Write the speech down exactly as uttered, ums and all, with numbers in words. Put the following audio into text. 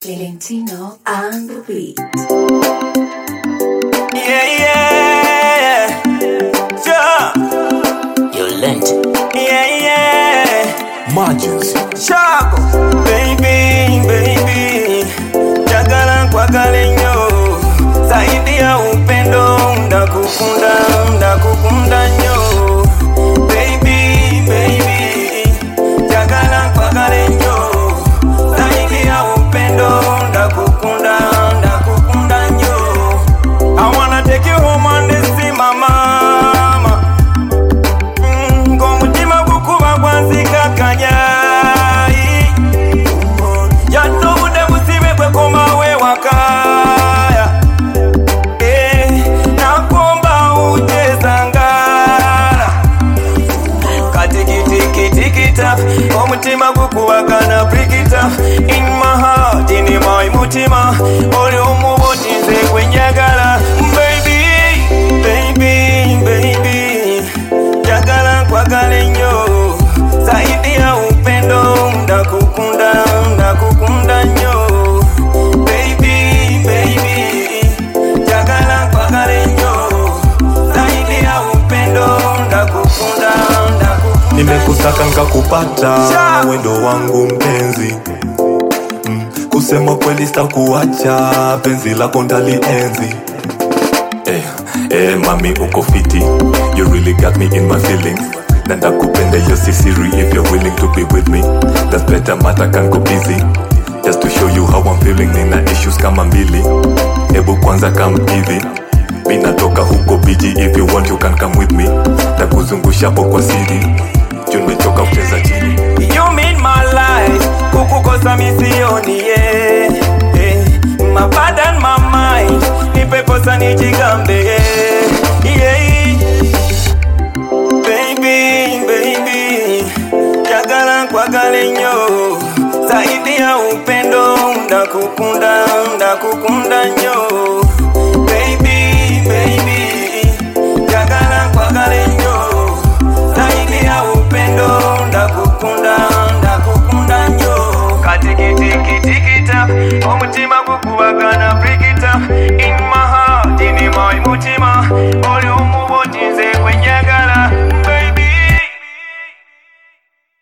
Valentino on the beat. Yeah, yeah, sure. Yolent. Yeah, yeah. Margins. Sharp. Baby, baby. Jagala kwa galenyo. Zaidi ya upendo. Ndakukunda, ndakukunda nyo. Baby, baby. Jagala kwa galenyo. Zaidi ya upendo. Ndakukunda, ndakukunda nyo. I wanna take you home on this day, mama. Mm, Gomutima gukuba gwanzika kanyai. Yano bude busibe kwe koma we wakaya. Eh, nakomba ucheza ngara. Katikitikitikita, gomutima gukuba kana prikita. In my heart, in my mutima, oli umubotinze kwenyagala. Baby, baby, baby, jagala kwa galenyo. Zaidi ya upendo, ndakukunda, ndakukunda nyo. Baby, baby, jagala kwa galenyo. Zaidi ya upendo, ndakukunda, ndakukunda. Nimekusaka nikakupata, wendo wangu mpenzi. mm. Kusema kweli sitakuacha, penzi lako ndalienzi. Eh, eh, mami uko fiti, you really got me in my feelings. Nanda kupenda yo sisiri, if you're willing to be with me, that's better, mata can go busy. Just to show you how I'm feeling, nina issues kama mbili. Ebu kwanza come hivi, mina toka huko biji, if you want you can come with me. Takuzungusha hapo kwa siri, juu nimechoka kucheza chini. You mean my life, kukukosa misioni, yeah, yeah. My bad and my mind, nipe posa nijigambe, yeah, yeah. Baby, baby, jagala kwa galenyo. Zaidi ya upendo, ndakukunda, ndakukunda nyo. Baby, baby, jagala kwa galenyo. Zaidi ya upendo, ndakukunda, ndakukunda nyo. Katikitikitikita, omutima gukubagana prikita. In my heart, in my mutima, oli